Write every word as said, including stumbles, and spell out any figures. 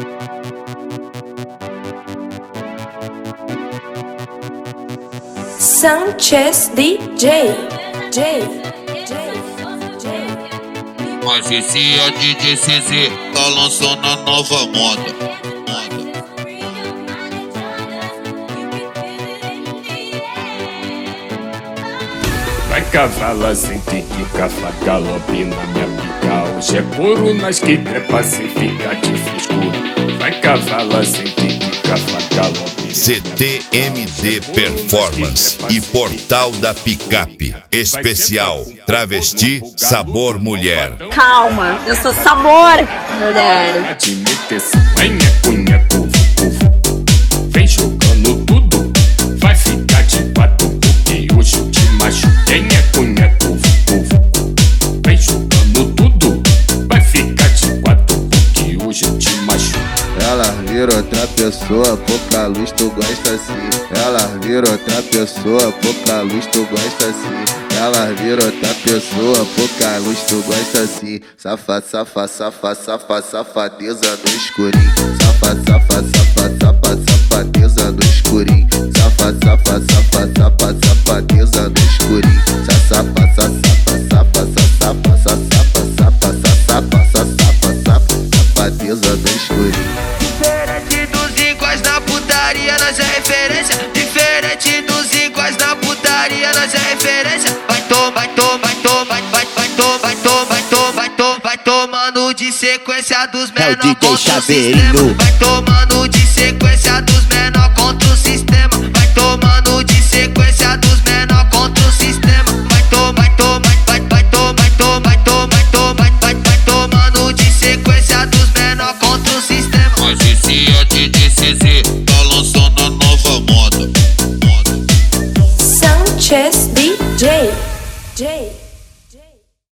Sanchez D J. J. Mas esse é D J C Z, tá lançando a nova moda. Vai cavala, sente que cafa, galope na minha pica. Hoje é couro, nós que trepa sem ficar de frescura. Vai cavala, sente que cafa, galope. C T M D Performance e Portal da Picape. Especial Travesti Sabor Mulher. Calma, eu sou sabor mulher. Vem jogando tudo, vai ficar de quatro porque hoje eu te machuquei. Nheco, nheco, vem jogando tudo, vai ficar de quatro porque hoje eu te machuquei. Ela vira outra pessoa, pouca luz, tu gosta assim. Ela vira outra pessoa, pouca luz, tu gosta assim. Ela vira outra pessoa, pouca luz, tu gosta assim. Safa, safa, safa, safa, safadeza no escurinho. Safa, safa, safa, safa, safadeza no escurinho. Safa, safa, safa, safa, safadeza no escurinho. Safa, safa, safa, safa, safa, safa, safa, safa, safa, safa, safadeza no escurinho. Diferente dos iguais da putaria, nós é referência. Diferente dos iguais da putaria, nós é referência. Vai tomar, vai tomar, vai tomar, vai, vai, vai tomar, vai tomar, vai tomar, vai tomar, vai tomando de sequência dos menor contra o sistema. Vai tomando de sequência dos menor contra o sistema. Vai tomando de sequência dos menor contra o sistema. Vai tomar, vai tomar, vai, vai tomar, vai tomar, vai tomar, vai tomar, vai, vai tomando de sequência dos menor contra o sistema. Mas esse é D J C Z, tá lançando a nova moda. Sanchez D J. J.